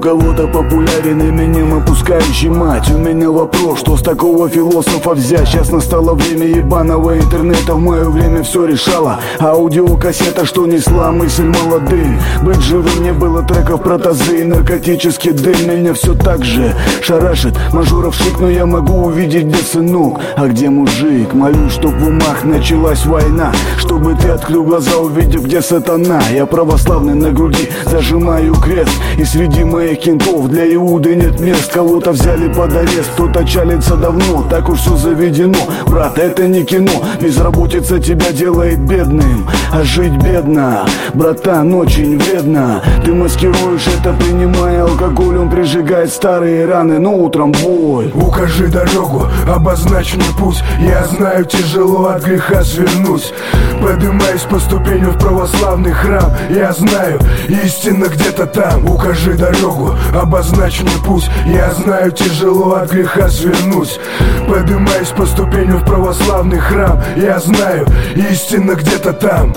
кого-то популярен именем опускающий мать. У меня вопрос, что с такого философа взять? Сейчас настало время ебаного интернета, в мое время все решало аудиокассета, что несла мысль молодых. Быть живым, не было треков про тазы и наркотический дым. Меня все так же шарашит мажоров шик, но я могу увидеть, где сынок, а где мужик. Молюсь, чтоб в умах началась война, чтобы ты открыл глаза, увидев, где сатана. Я православный на груди, зажимаю крест, и среди моих кентов для Иуды нет мест. Кого-то взяли под арест, кто-то чалится давно, так уж все заведено. Брат, это не кино, безработица тебя делает бедным, а жить бедно, братан, очень вредно. Ты маскируешь это, принимая алкоголь, он прижигает старые раны, но утром боль. Укажи дорогу, обозначь мне путь, я знаю, тяжело от греха свернуть. Поднимаюсь по ступеням в православный храм, я знаю, истина где-то там. Укажи дорогу, обозначь мне путь, я знаю, тяжело от греха свернуть. Поднимаюсь по ступеням в православный храм, я знаю, истина где-то там.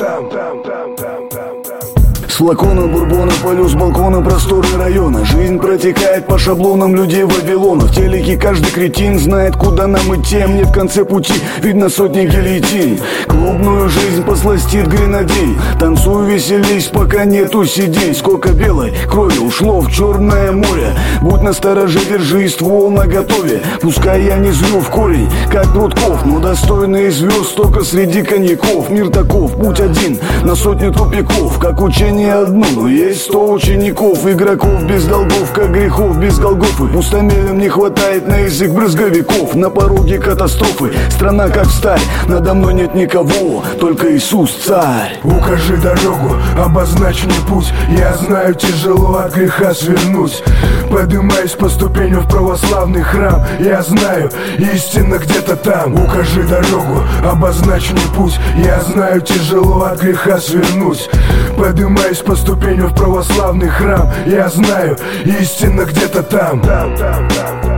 С флакона бурбона полю с балкона просторы района. Жизнь протекает по шаблонам людей Вавилона. В телеке каждый кретин знает, куда нам идти, а мне в конце пути видно сотни гильотин. Клубную жизнь посластит гренадин. Танцуй, веселись, пока нету сидей. Сколько белой крови ушло в Черное море. Будь настороже, держи ствол наготове. Пускай я не злю в корень, как Прутков, но достойные звезд только среди коньяков. Мир таков, путь один на сотню тупиков, как учение одно, но есть 100 учеников. Игроков без долгов, как грехов без Голгофы. Пустомелям не хватает на язык брызговиков. На пороге катастрофы, страна как сталь. Надо мной нет никого, только Иисус царь. Укажи дорогу, обозначь мне путь, я знаю, тяжело от греха свернуть. Поднимаюсь по ступеням в православный храм, я знаю, истина где-то там. Укажи дорогу, обозначь мне путь, я знаю, тяжело от греха свернуть. Поднимаюсь по ступеням в православный храм, я знаю, истина где-то там.